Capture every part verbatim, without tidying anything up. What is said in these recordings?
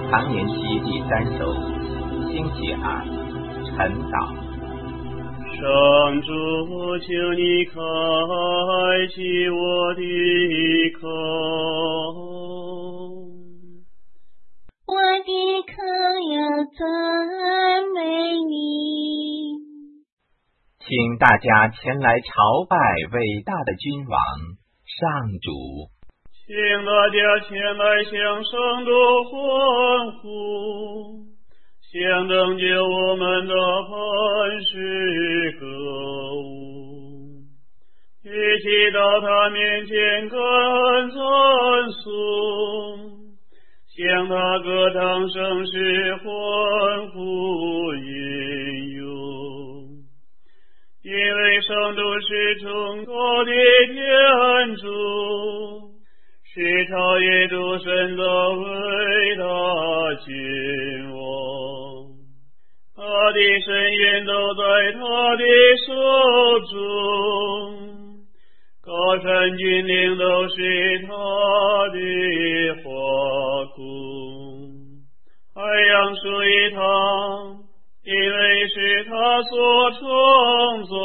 常年期第三首，星期二，晨祷。 上主，求你开启我的口， 我的口要赞美你。 请大家前来朝拜伟大的君王上主。 请大家前来向圣主欢呼，向拯救我们的磐石歌舞，一起到他面前感恩赞颂，向他歌唱圣诗，欢呼吟咏，因为圣主是崇高的天主，是超越诸神的伟大君王，他的深渊都在他的手中，高山峻岭都是他的华cung，海洋属于他，因为是他所创造，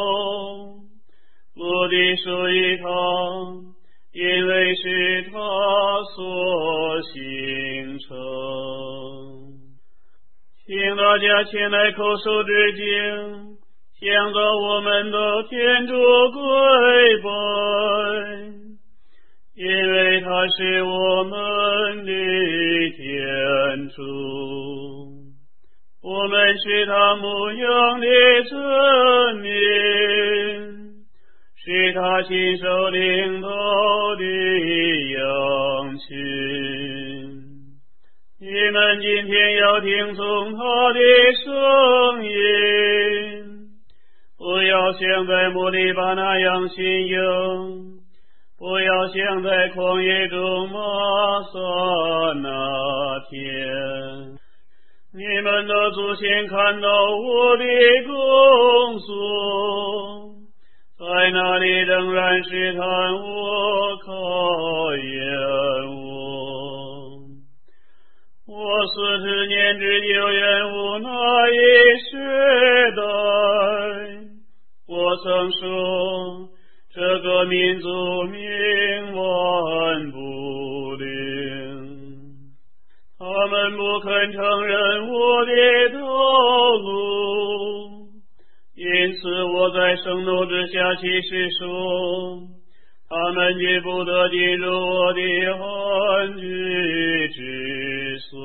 陆地属于他，因为是他所形成。请大家前来叩首致敬，向着我们的天主跪拜，因为他是我们的天主，我们是他牧养的子民，是他亲手领导的羊群。你们今天要听从他的声音，不要像在摩利巴那样信仰，不要像在旷野中玛撒那天。你们的祖先看到我的工作，在那里仍然试探我，考验我。我四十年之久远无那一世代，我曾说这个民族冥顽不灵，他们不肯承认我的道路，因此我在圣怒之下起誓说，他们绝不得进入我的安居之所。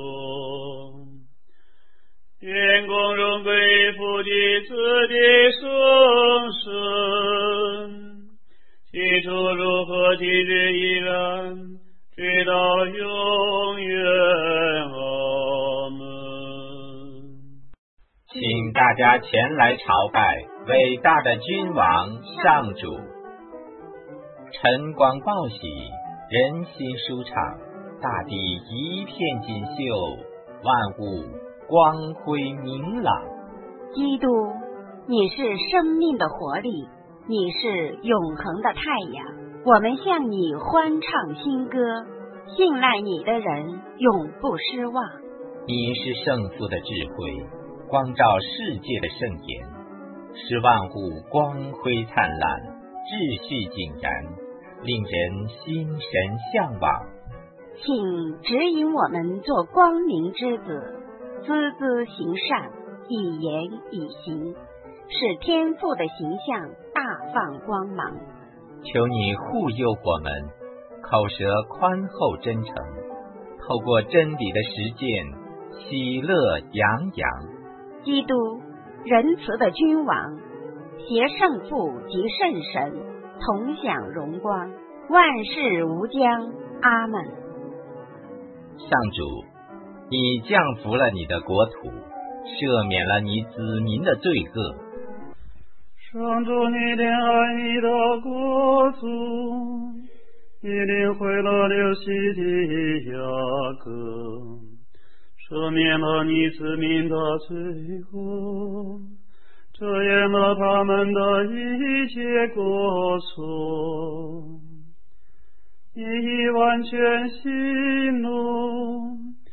愿光荣归父及子的圣神，起初如何，今日依然，直到永远。阿门。 请大家前来朝拜伟大的君王上主。晨光报喜，人心舒畅，大地一片锦绣，万物光辉明朗。 基督，你是生命的活力，你是永恒的太阳，我们向你欢唱新歌，信赖你的人永不失望。 你是圣父的智慧，光照世界的圣言，使万物光辉灿烂，秩序井然，令人心神向往。 请指引我们做光明之子，孜孜行善，以言以行，使天父的形象大放光芒。 求你护佑我们，口舌宽厚真诚，透过真理的实践，喜乐洋洋。 基督，仁慈的君王，携圣父及圣神同享荣光，万事无疆。阿们。 上主，你降服了你的国土，赦免了你子民的罪恶。 上主，你怜爱你的国族，你领会了流息的雅各，赦免了你子民的罪过，遮掩了他们的一切过错。你已完全息怒，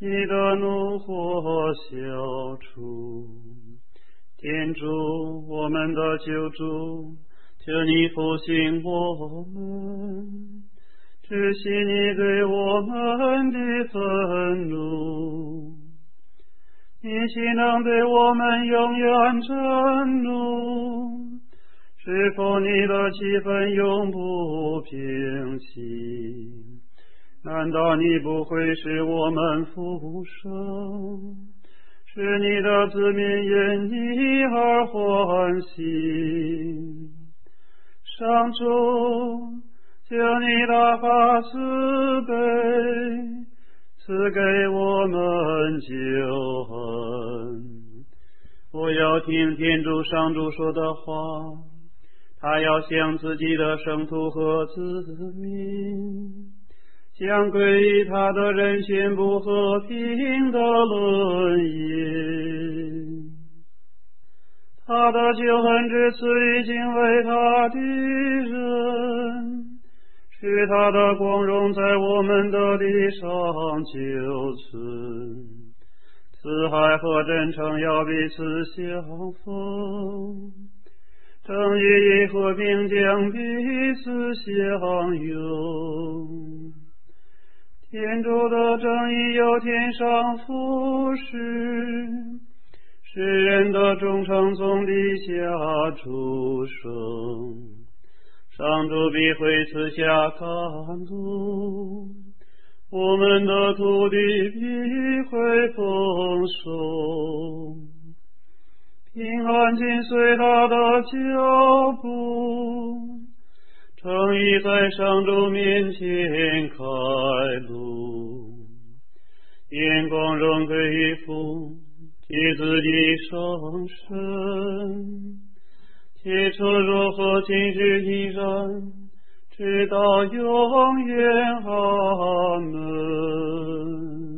你的怒火消除。天主，我们的救主，求你复兴我们，止息你对我们的愤怒。你岂能对我们永远震怒？是否你的气氛永不平息？难道你不会使我们复生，使你的子民因你而欢喜？上主，求你大发慈悲，赐给我们救恩。我要听天主上主说的话，他要向自己的圣徒和子民将归于他的人宣布和平的论言。他的救恩之赐于敬畏他的人，使他的光荣在我们的地上久存。慈爱和真诚要彼此相逢，正义与和平将彼此相拥。天主的正义由天上俯视，使人的忠诚从地下出生。上主必会赐下甘露，我们的土地必会丰收。平安紧随他的脚步，正义在上主面前开路。眼光荣归于父及子及圣神，起初如何今日依然，直到永远。阿门。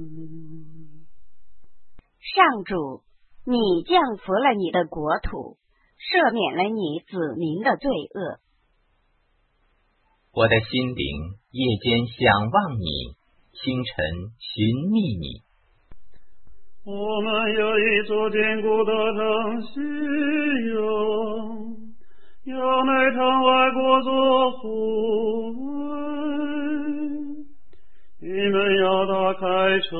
上主，你降服了你的国土，赦免了你子民的罪恶。 我的心灵夜间想望你，清晨寻觅你。 我们有一座坚固的城西勇，要乃城外国作护卫。你们要打开城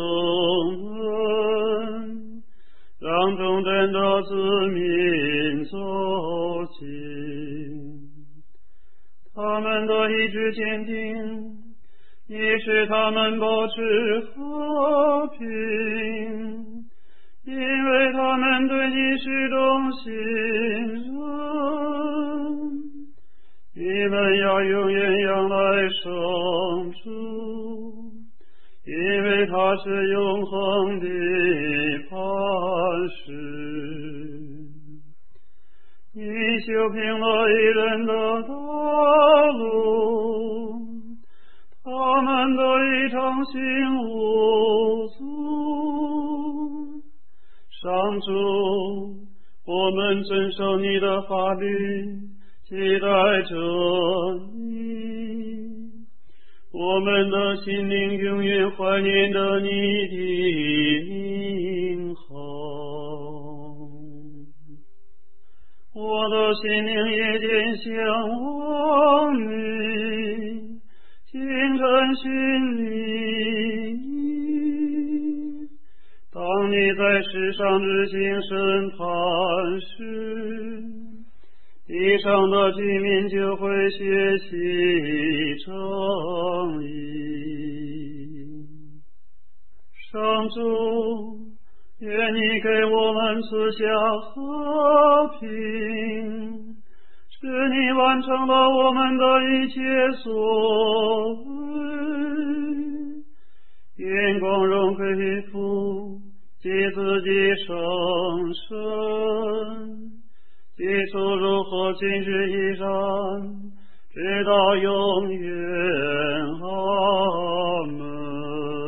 门，让忠贞的子民走进。他们的意志坚定，也使他们保持和平，因为他们对你始终信任。你们要永远仰赖圣主，因为他是永恒的磐石。你修平了一人的道路，他们的一场行无阻。上主，我们遵守你的法律，期待着你。我们的心灵永远怀念着你的名号。我的心灵夜间向往你，清晨寻你。当你在世上执行审判时，地上的居民就会学习正义。上主，愿你给我们赐下和平，使你完成了我们的一切所为。愿光荣归于父及子及圣神，起初如何今日依然，直到永远。阿门。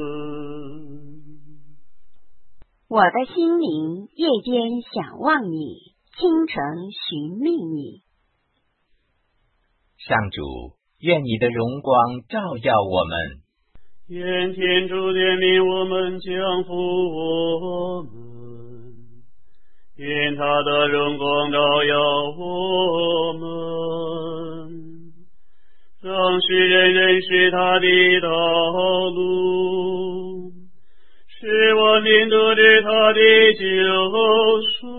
我的心灵夜间想望你，清晨寻觅你。 上主，愿你的荣光照耀我们， 愿天主怜悯我们，降福我们。愿他的荣光照耀我们，让世人认识他的道路，使万民得知他的救赎。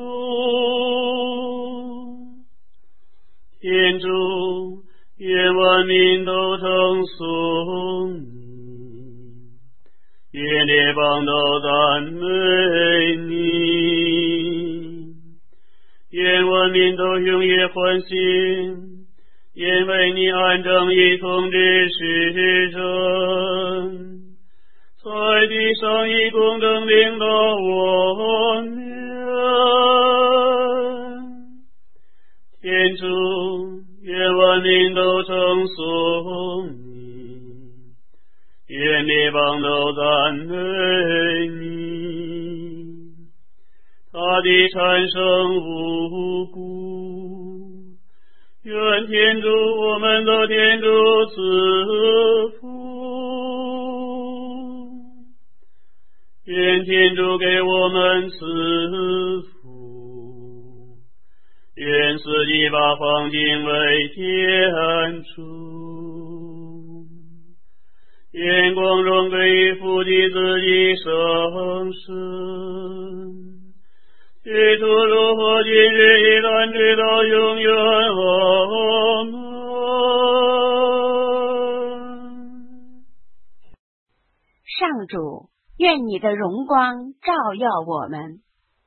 天主，愿万民都称颂你，愿列邦都赞美你，愿万民都永远欢喜，因为你按正义统治世人，在地上以公正领导我们。天主，愿万民都称颂你，愿列邦都赞美你。他的产生无辜，愿天主，我们的天主赐福。愿天主给我们赐福，愿四季八方敬畏天主，愿光荣归于父的子的圣神，基督如何今日依然直到永远。阿门。 上主，愿你的荣光照耀我们。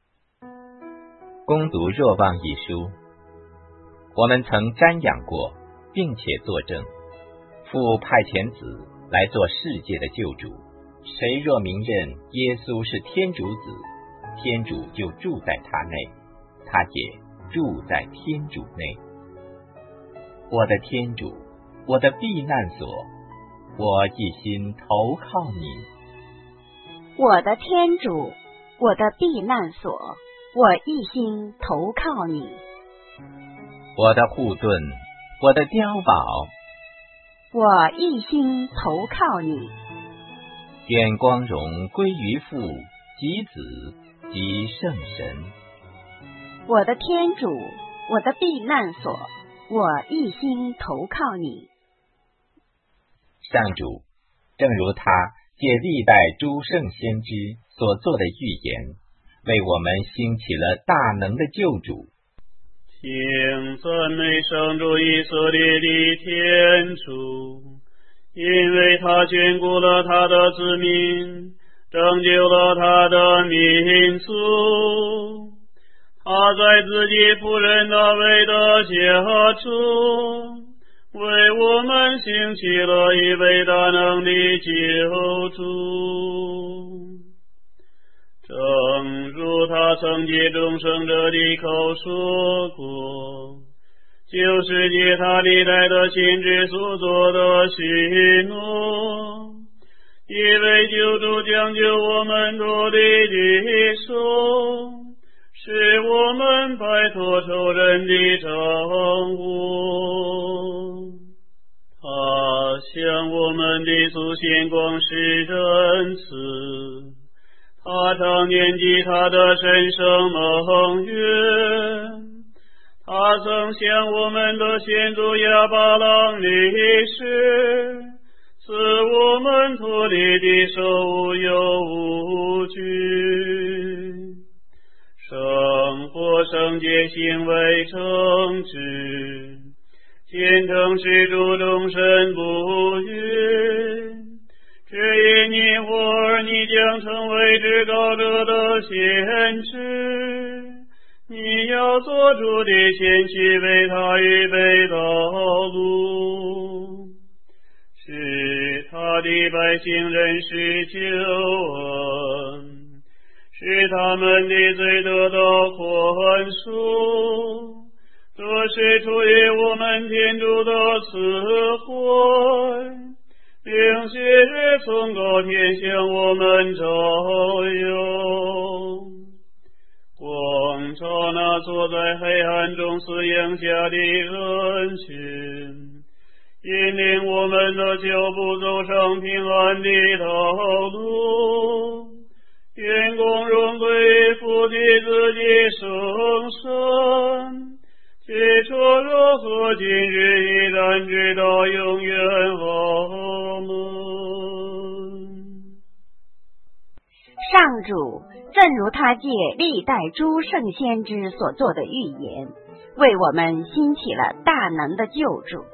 恭读若望一书，我们曾瞻仰过，并且作证，父派遣子来做世界的救主。谁若明认耶稣是天主子，天主就住在他内，他也住在天主内。我的天主，我的避难所，我一心投靠你。 我的天主，我的避难所，我一心投靠你。 我的护盾，我的碉堡， 我一心投靠你。 愿光荣归于父及子及圣神。 我的天主，我的避难所，我一心投靠你。 上主，正如他借历代诸圣先知所做的预言，为我们兴起了大能的救主。 请赞美上主以色列的天主，因为他眷顾了他的子民，拯救了他的民族。他在自己仆人大卫的家中，为我们兴起了一位大能的救主。正如他曾借众圣者的口说过，就是借他历代的先知所做的许诺，一位救主将救我们脱离敌手，使我们摆脱仇人的掌握。他向我们的祖先广施仁慈，他常念及他的神圣盟约。他曾向我们的先祖亚巴郎立誓，使我们脱离的手无忧无惧，生活圣洁，行为正直，虔诚是主终身不渝。只因你我儿，你将成为至高者的先知，你要做主的先去为他预备道路，使他的百姓认识救恩，使他们的罪得到宽恕。这是出于我们天主的慈惠，并且从高天向我们照耀，光照那坐在黑暗中死荫下的人群， 引领我们的脚步走上平安的道路，愿光荣归父的自己圣神，起初如何今日依然直到永远。阿门。 上主，正如他借历代诸圣先知所做的预言，为我们兴起了大能的救主。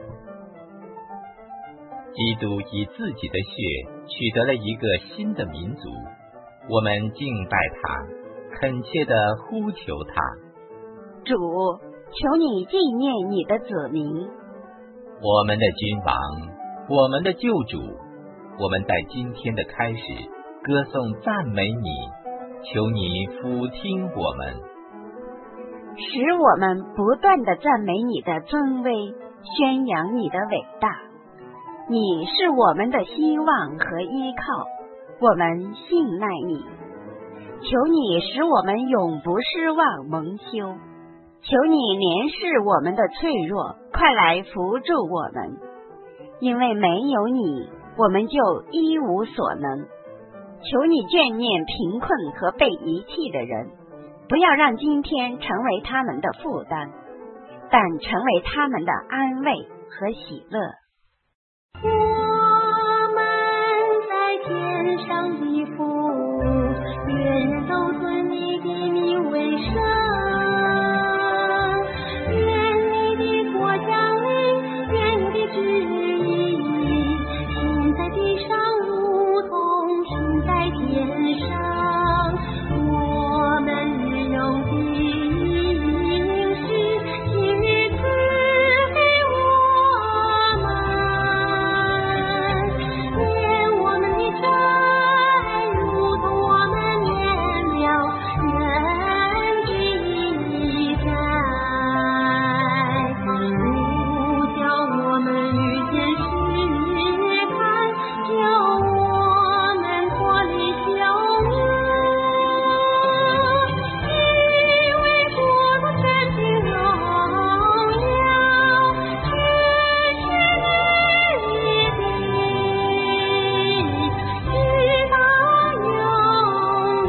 基督以自己的血取得了一个新的民族，我们敬拜他，恳切地呼求他。 主，求你纪念你的子民。 我们的君王，我们的救主，我们在今天的开始歌颂赞美你，求你俯听我们， 使我们不断地赞美你的尊威，宣扬你的伟大。你是我们的希望和依靠，我们信赖你。求你使我们永不失望蒙羞，求你怜视我们的脆弱，快来扶助我们。因为没有你，我们就一无所能。求你眷念贫困和被遗弃的人，不要让今天成为他们的负担，但成为他们的安慰和喜乐。 我们在天上的父，愿人都尊你的名为圣，愿你的国降临，愿你的旨意行在地上如同行在天上。我们日用的饮食，今日赐给我们，愿我们的债如同我们免了人的债，不叫我们遇见试探，救我们脱离朽灭。因为国度、权柄、荣耀，全是你的，直到永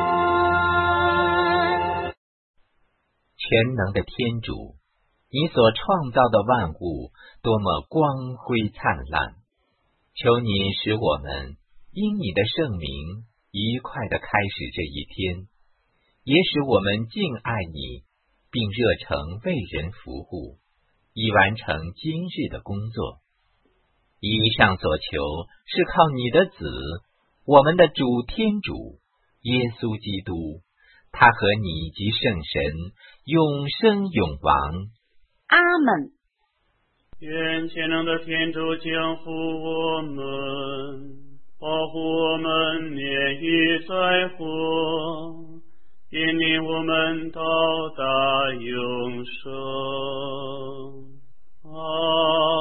远。 全能的天主，你所创造的万物多么光辉灿烂，求你使我们因你的圣名愉快地开始这一天，也使我们敬爱你，并热诚为人服务，以完成今日的工作。以上所求是靠你的子，我们的主天主耶稣基督，他和你及圣神永生永王。 阿门。 愿全能的天主降福我们，保护我们免于灾祸，引领我们到达永生。阿